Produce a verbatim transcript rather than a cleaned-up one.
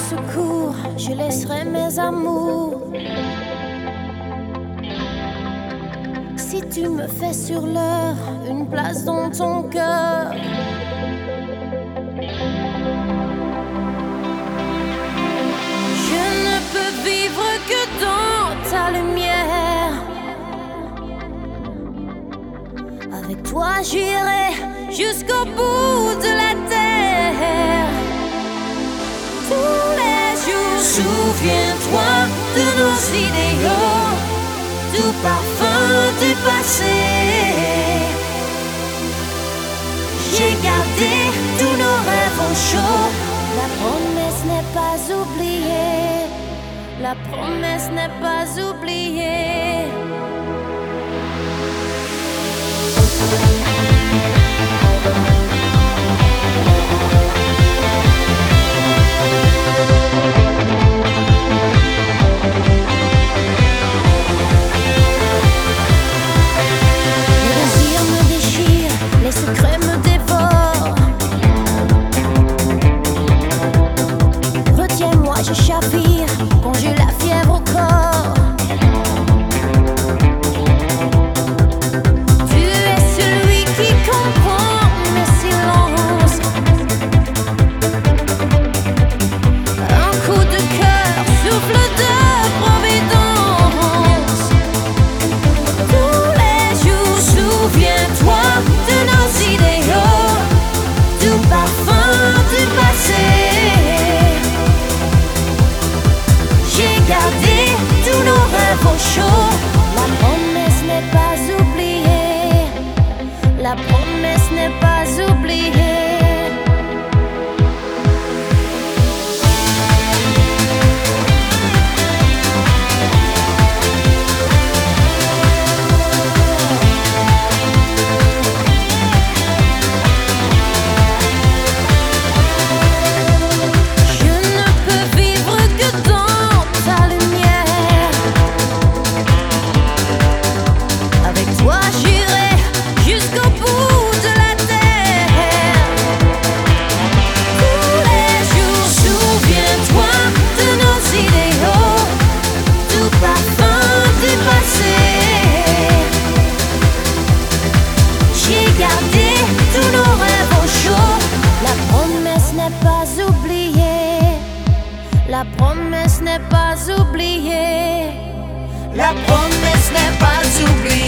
secours, je laisserai mes amours. Si tu me fais sur l'heure une place dans ton cœur. Je ne peux vivre que dans ta lumière. Avec toi j'irai jusqu'au bout de la terre. Tous les jours, souviens-toi de nos idéaux, du parfum du passé. J'ai gardé tous nos rêves au chaud. La promesse n'est pas oubliée. La promesse n'est pas oubliée. Les désirs me déchirent, les secrets me dévorent. Retiens-moi, je chavire quand j'ai la fièvre au corps. Tu es celui qui comprend mes silences. Un coup de cœur, souffle de providence. Tous les jours, souviens-toi de nos idéaux, du parfum du passé. J'ai gardé tous nos rêves au chaud. La promesse n'est pas oubliée. La promesse n'est pas oubliée. Je ne peux vivre que dans ta lumière. Avec toi j'irai jusqu'au bout de la terre. Tous les jours, souviens-toi de nos idéaux, du parfum du passé. J'ai gardé tous nos rêves au chaud. La promesse n'est pas oubliée. La promesse n'est pas oubliée. La promesse n'est pas oubliée.